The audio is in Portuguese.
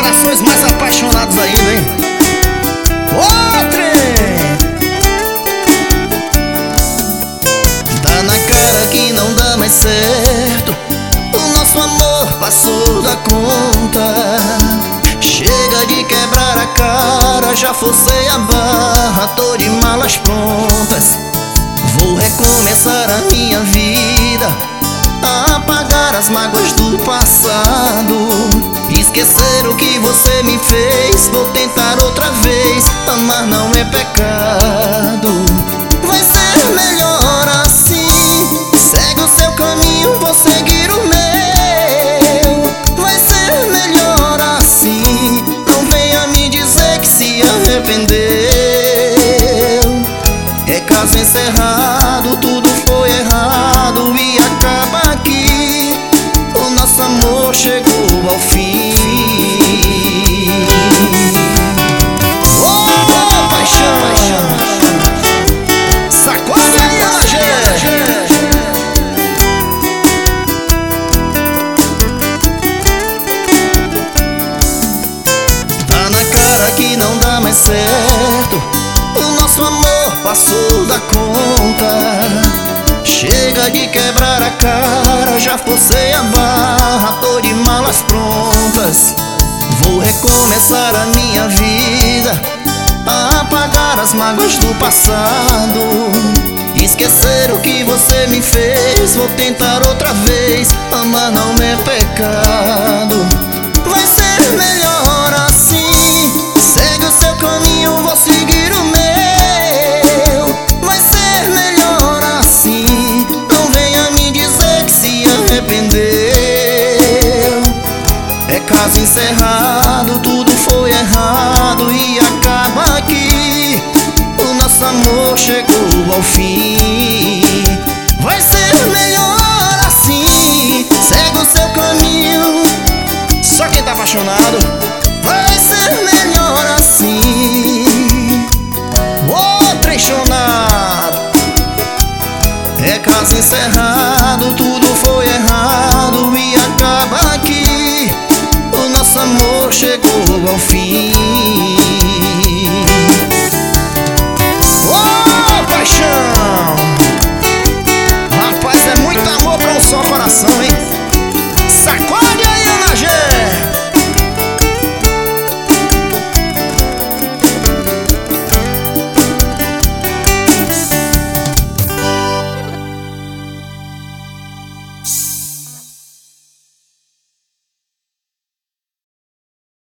corações mais apaixonados ainda, hein? Ô, trem! Tá na cara que não dá mais certo, o nosso amor passou da conta. Chega de quebrar a cara, já forcei a barra, tô de malas prontas. Vou recomeçar a minha vida, apagar as mágoas do passado, esquecer o que você me fez. Vou tentar outra vez, amar não é pecado. Vai ser melhor assim, segue o seu caminho, vou seguir o meu. Vai ser melhor assim, não venha me dizer que se arrependeu. É caso encerrado, tudo foi errado e acaba aqui. O nosso amor chegou ao fim. Oh, paixão! Sacode aí, Alagé! Tá na cara que não dá mais certo, o nosso amor passou da conta. Chega de quebrar a cara, já forcei a barra, tô de malas prontas. Vou recomeçar a minha vida, apagar as mágoas do passado, esquecer o que você me fez. Vou tentar outra vez, amar não é pecado. Vai ser melhor assim, segue o seu caminho, vou seguir o meu. Vai ser melhor assim, não venha me dizer que se arrependeu. É caso encerrado, tudo foi errado e acaba aqui. O nosso amor chegou ao fim. Vai ser melhor assim, segue o seu caminho. Só quem tá apaixonado. Vai ser melhor assim. Ô, trechonado. É caso encerrado, tudo foi errado e acaba aqui. O nosso amor chegou ao fim.